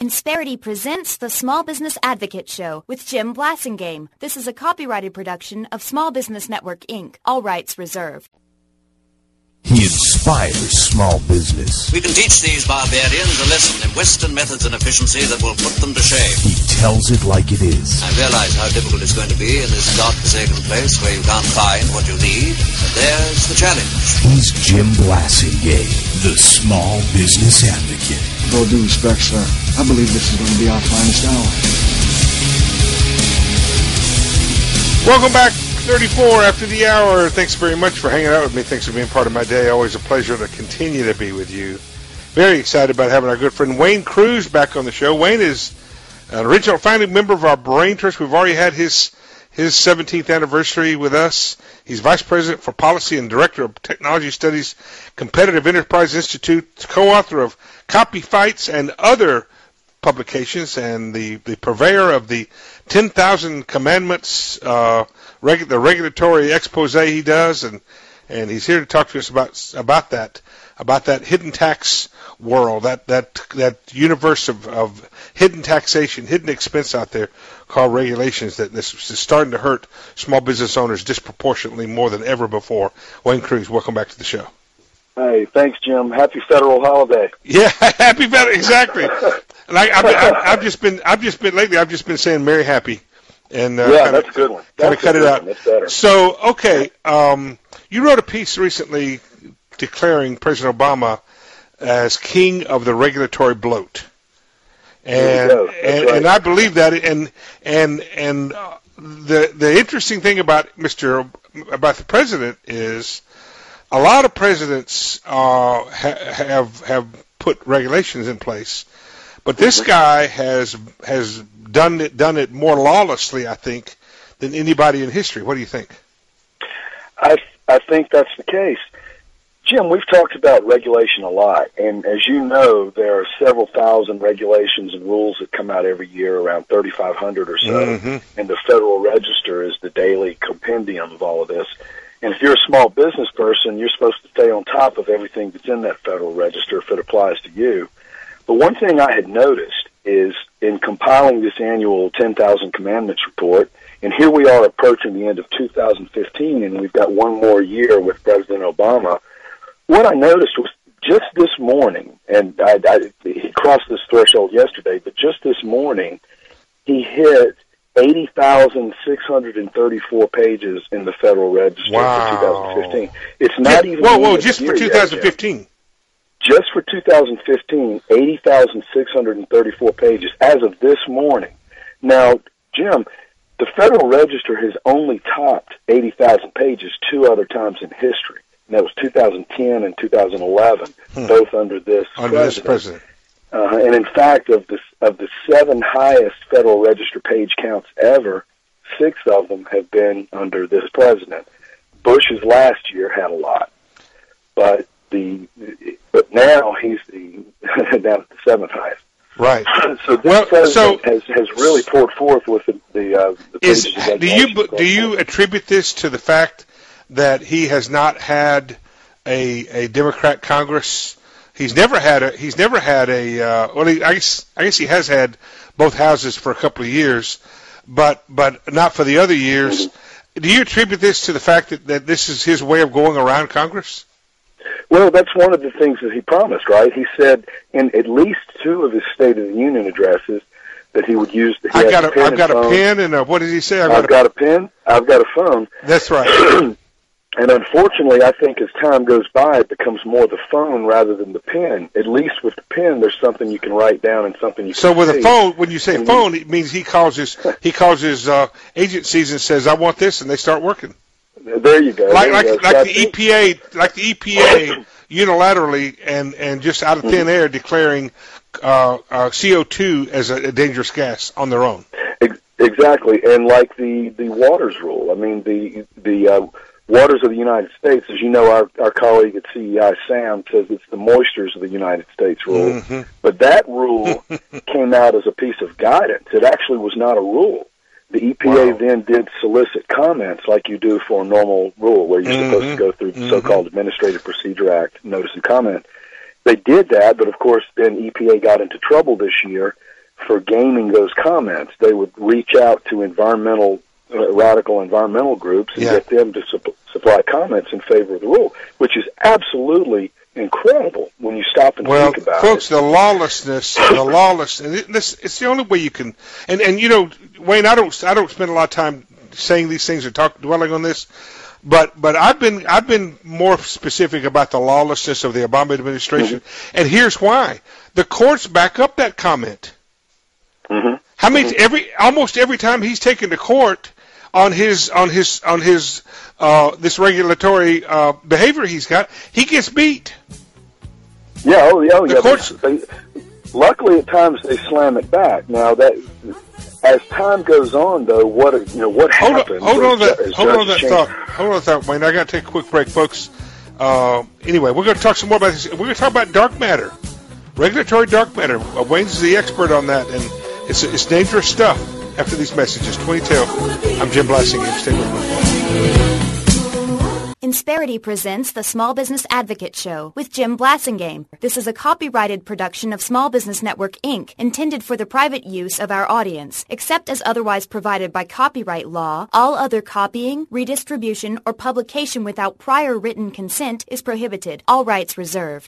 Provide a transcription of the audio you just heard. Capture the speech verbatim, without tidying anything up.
Insperity presents the Small Business Advocate Show with Jim Blasingame. This is a copyrighted production of Small Business Network, Incorporated. All rights reserved. He inspires small business. We can teach these barbarians a lesson in Western methods and efficiency that will put them to shame. He tells it like it is. I realize how difficult it's going to be in this godforsaken place where you can't find what you need, but there's the challenge. He's Jim Blasingame, the Small Business Advocate. With all due respect, sir, I believe this is going to be our finest hour. Welcome back. thirty-four after the hour. Thanks very much for hanging out with me. Thanks for being part of my day. Always a pleasure to continue to be with you. Very excited about having our good friend Wayne Cruz back on the show. Wayne is an original founding member of our Brain Trust. We've already had his his seventeenth anniversary with us. He's Vice President for Policy and Director of Technology Studies, Competitive Enterprise Institute, co-author of Copy Fights and other publications, and the, the purveyor of the ten thousand Commandments, uh, regu- the regulatory expose he does, and, and he's here to talk to us about about that about that hidden tax world, that that that universe of, of hidden taxation, hidden expense out there called regulations that this is starting to hurt small business owners disproportionately more than ever before. Wayne Cruz, welcome back to the show. Hey, thanks, Jim. Happy Federal Holiday. Yeah, happy Federal, exactly. And I, I've, I've, I've just been, I've just been lately. I've just been saying "Merry Happy," and uh, yeah, kinda, that's a good one. Kind of cut it out. That's better. So, okay, um, you wrote a piece recently declaring President Obama as king of the regulatory bloat, and and, right. and I believe that. And and and uh, the the interesting thing about Mister about the president is, a lot of presidents uh, ha- have have put regulations in place, but this guy has has done it done it more lawlessly, I think, than anybody in history. What do you think? I I think that's the case. Jim, we've talked about regulation a lot, and as you know, there are several thousand regulations and rules that come out every year, around thirty-five hundred or so, Mm-hmm. and the Federal Register is the daily compendium of all of this. And if you're a small business person, you're supposed to stay on top of everything that's in that Federal Register if it applies to you. But one thing I had noticed is in compiling this annual ten thousand Commandments report, and here we are approaching the end of two thousand fifteen, and we've got one more year with President Obama, what I noticed was just this morning, and I, I, he crossed this threshold yesterday, but just this morning, he hit eighty thousand six hundred thirty-four pages in the Federal Register Wow. for two thousand fifteen. It's not yeah, even... Whoa, whoa, just for two thousand fifteen. Yet, just for two thousand fifteen, eighty thousand six hundred thirty-four pages as of this morning. Now, Jim, the Federal Register has only topped eighty thousand pages two other times in history. And that was two thousand ten and two thousand eleven, hmm. both under this under president. this president. Uh, and in fact, of the of the seven highest Federal Register page counts ever, six of them have been under this president. Bush's last year had a lot, but the but now he's the down at the seventh highest. Right. So this well, president so has has really poured forth with the the, uh, the is, pages of do you do you attribute this to the fact that he has not had a a Democrat Congress? He's never had a. He's never had a. Uh, well, he, I guess I guess he has had both houses for a couple of years, but but not for the other years. Mm-hmm. Do you attribute this to the fact that, that this is his way of going around Congress? Well, that's one of the things that he promised, right? He said in at least two of his State of the Union addresses that he would use. The, I got a. I've got a pen and a, what did he say? I've, I've got, got a, a pen. I've got a phone. That's right. And unfortunately, I think as time goes by, it becomes more the phone rather than the pen. At least with the pen, there's something you can write down and something you can So with see. a phone, when you say and phone, it means he calls his he calls his uh, agencies and says, "I want this," and they start working. There you go. Like there like you go. like the E P A, like the E P A unilaterally and, and just out of thin air declaring uh, uh, C O two as a, a dangerous gas on their own. Exactly, and like the the waters rule. I mean the the. Uh, Waters of the United States, as you know, our, our colleague at C E I, Sam, says it's the moistures of the United States rule. Mm-hmm. But that rule came out as a piece of guidance. It actually was not a rule. The E P A wow. then did solicit comments like you do for a normal rule, where you're mm-hmm. supposed to go through the mm-hmm. so-called Administrative Procedure Act, notice and comment. They did that, but of course then E P A got into trouble this year for gaming those comments. They would reach out to environmental, uh, radical environmental groups and Yeah. get them to su- supply comments in favor of the rule, which is absolutely incredible when you stop and Well, think about folks, it. the lawlessness, the lawless, and it- this, it's the only way you can, and, and you know, Wayne, I don't, I don't spend a lot of time saying these things or talk, dwelling on this, but, but I've been, I've been more specific about the lawlessness of the Obama administration, Mm-hmm. and here's why. The courts back up that comment. Mm-hmm. How many, every, almost every time he's taken to court on his, on his, on his, uh, this regulatory, uh, behavior he's got, he gets beat. Yeah, oh, yeah, oh, The yeah. courts- They, luckily, at times they slam it back. Now that, as time goes on, though, what you know, what Hold on, happens? hold on, to as- that, as hold on to judges that change- thought. Hold on to that, Wayne. I got to take a quick break, folks. Uh, anyway, we're going to talk some more about this. We're going to talk about dark matter, regulatory dark matter. Uh, Wayne's the expert on that, and it's it's dangerous stuff. After these messages, twenty till. I'm Jim Blassingame. Stay with me. Insperity presents the Small Business Advocate Show with Jim Blassingame. This is a copyrighted production of Small Business Network, Incorporated, intended for the private use of our audience. Except as otherwise provided by copyright law, all other copying, redistribution, or publication without prior written consent is prohibited. All rights reserved.